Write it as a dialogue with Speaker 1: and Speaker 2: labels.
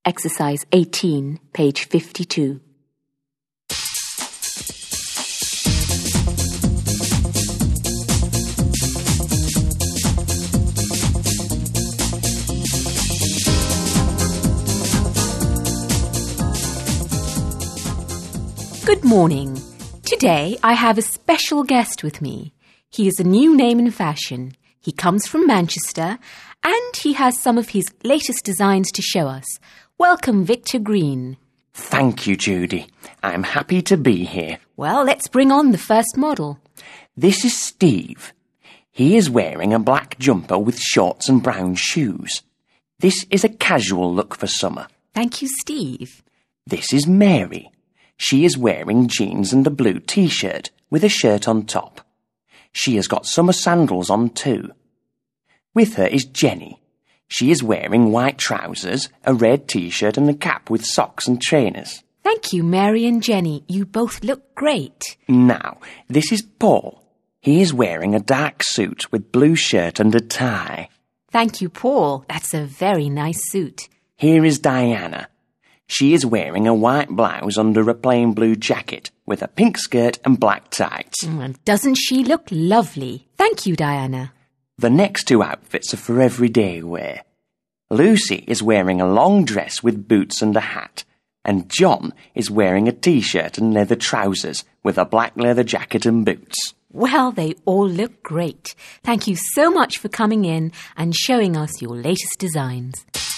Speaker 1: Exercise 18, page 52. Good morning. Today I have a special guest with me. He is a new name in fashion. He comes from Manchester and he has some of his latest designs to show us. Welcome, Victor Green.
Speaker 2: Thank you, Judy. I'm happy to be here.
Speaker 1: Well, let's bring on the first model.
Speaker 2: This is Steve. He is wearing a black jumper with shorts and brown shoes. This is a casual look for summer.
Speaker 1: Thank you, Steve.
Speaker 2: This is Mary. She is wearing jeans and a blue t-shirt with a shirt on top. She has got summer sandals on too. With her is Jenny. She is wearing white trousers, a red t-shirt and a cap with socks and trainers.
Speaker 1: Thank you, Mary and Jenny. You both look great.
Speaker 2: Now, this is Paul. He is wearing a dark suit with blue shirt and a tie.
Speaker 1: Thank you, Paul. That's a very nice suit.
Speaker 2: Here is Diana. She is wearing a white blouse under a plain blue jacket with a pink skirt and black tights.
Speaker 1: Doesn't she look lovely? Thank you, Diana.
Speaker 2: The next two outfits are for everyday wear. Lucy is wearing a long dress with boots and a hat, and John is wearing a t-shirt and leather trousers with a black leather jacket and boots.
Speaker 1: Well, they all look great. Thank you so much for coming in and showing us your latest designs.